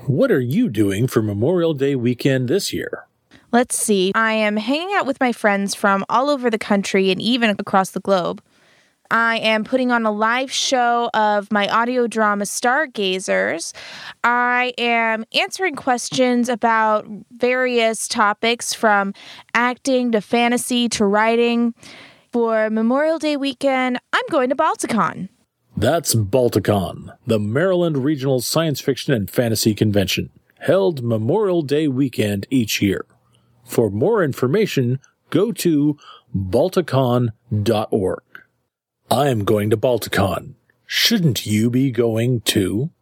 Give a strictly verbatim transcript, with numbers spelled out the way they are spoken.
What are you doing for Memorial Day weekend this year? Let's see. I am hanging out with my friends from all over the country and even across the globe. I am putting on a live show of my audio drama Stargazers. I am answering questions about various topics from acting to fantasy to writing. For Memorial Day weekend, I'm going to Balticon. That's Balticon, the Maryland Regional Science Fiction and Fantasy Convention, held Memorial Day weekend each year. For more information, go to balticon dot org. I'm going to Balticon. Shouldn't you be going too?